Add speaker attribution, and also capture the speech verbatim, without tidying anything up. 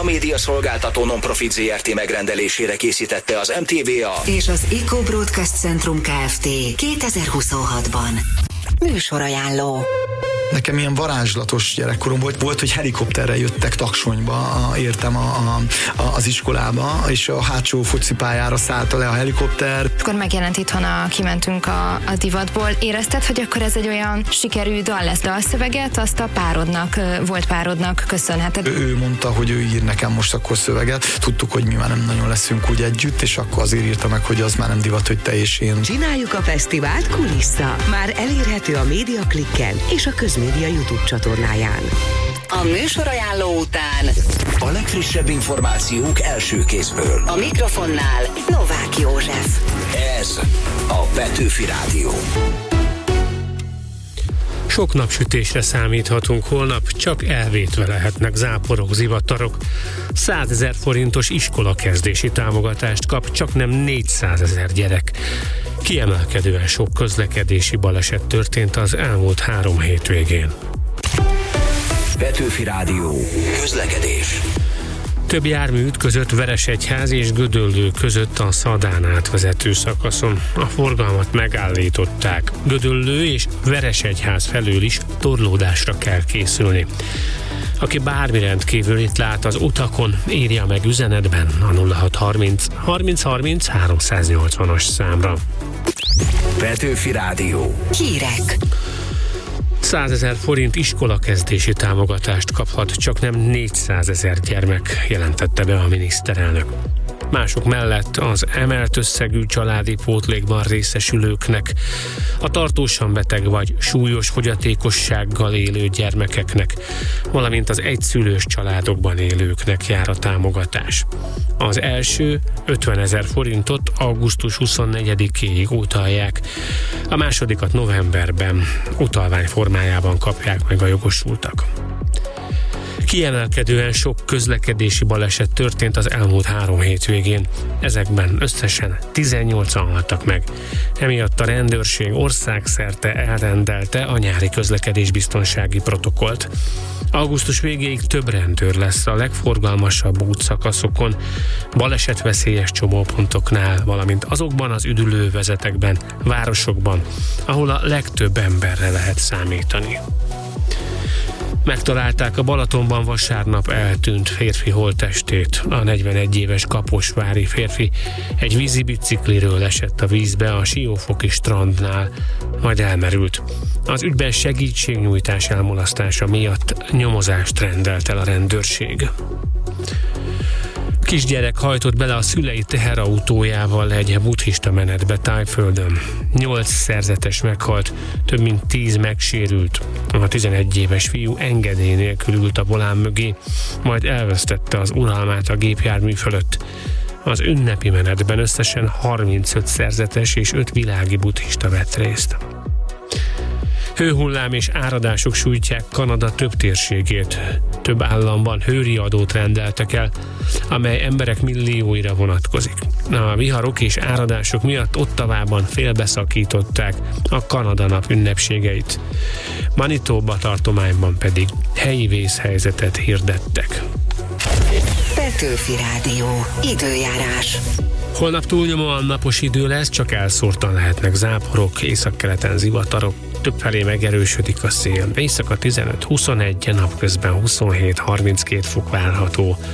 Speaker 1: média szolgáltató non-profit zé er té megrendelésére készítette az em té vé á
Speaker 2: és az Eco Broadcast Centrum Kft. kétezer-huszonhatban. Műsorajánló.
Speaker 3: Nekem ilyen varázslatos gyerekkorom volt, volt, hogy helikopterrel jöttek Taksonyba, értem a, a, a, az iskolába, és a hátsó focipályára szállta le a helikopter.
Speaker 4: Akkor megjelent itthon, a, kimentünk a, a divatból. Érezted, hogy akkor ez egy olyan sikerű dal lesz, dalszöveget, azt a párodnak, volt párodnak köszönheted?
Speaker 3: Ő mondta, hogy ő ír nekem most akkor szöveget. Tudtuk, hogy mi már nem nagyon leszünk úgy együtt, és akkor azért írta meg, hogy az már nem divat, hogy te és én.
Speaker 2: Csináljuk a fesztivált kulissza. Már elérhető a Médiaklikken és a Közmédia YouTube csatornáján. A műsorajánló után
Speaker 1: a legfrissebb információk első kézből.
Speaker 2: a mikrofonnál Novák József.
Speaker 1: Ez a Petőfi Rádió.
Speaker 5: Sok napsütésre számíthatunk holnap, csak elvétve lehetnek záporok, zivatarok. százezer forintos iskolakezdési támogatást kap csak nem négyszázezer gyerek. Kiemelkedően sok közlekedési baleset történt az elmúlt három hétvégén.
Speaker 1: Petőfi Rádió. Közlekedés.
Speaker 5: Több jármű ütközött Veresegyház és Gödöllő között a Szadán átvezető szakaszon. A forgalmat megállították. Gödöllő és Veresegyház felől is torlódásra kell készülni. Aki bármi rendkívülit lát az utakon, írja meg üzenetben a nulla hat harminc harminc harminc háromszáznyolcvanas számra.
Speaker 1: Petőfi Rádió.
Speaker 2: Hírek.
Speaker 5: százezer forint iskolakezdési támogatást kaphat csak nem négyszázezer gyermek, jelentette be a miniszterelnök. Mások mellett az emelt összegű családi pótlékban részesülőknek, a tartósan beteg vagy súlyos fogyatékossággal élő gyermekeknek, valamint az egyszülős családokban élőknek jár a támogatás. Az első ötvenezer forintot augusztus huszonnegyedikéig utalják, a másodikat novemberben utalvány formájában kapják meg a jogosultak. Kiemelkedően sok közlekedési baleset történt az elmúlt három hétvégén. Ezekben összesen tizennyolcan haltak meg. Emiatt a rendőrség országszerte elrendelte a nyári közlekedésbiztonsági protokollt. Augusztus végéig több rendőr lesz a legforgalmasabb útszakaszokon, balesetveszélyes csomópontoknál, valamint azokban az üdülővezetekben, városokban, ahol a legtöbb emberre lehet számítani. Megtalálták a Balatonban vasárnap eltűnt férfi holttestét. A negyvenegy éves kaposvári férfi egy vízibicikliről esett a vízbe a Siófoki strandnál, majd elmerült. Az ügyben segítségnyújtás elmulasztása miatt nyomozást rendelt el a rendőrség. Kisgyerek hajtott bele a szülei teherautójával egy buddhista menetbe Thaiföldön. Nyolc szerzetes meghalt, több mint tíz megsérült. A tizenegy éves fiú engedély nélkül ült a volán mögé, majd elvesztette az uralmát a gépjármű fölött. Az ünnepi menetben összesen harmincöt szerzetes és öt világi buddhista vett részt. Hőhullám és áradások sújtják Kanada több térségét. Több államban hőriadót rendeltek el, amely emberek millióira vonatkozik. A viharok és áradások miatt Ottawában félbeszakították a Kanada nap ünnepségeit. Manitoba tartományban pedig helyi vészhelyzetet hirdettek.
Speaker 2: Petőfi Rádió. Időjárás.
Speaker 5: Holnap túlnyomóan napos idő lesz, csak elszórtan lehetnek záporok, északkeleten zivatarok, többfelé megerősödik a szél. Éjszaka tizenöt huszonegy, napközben huszonhét harminckét fok várható.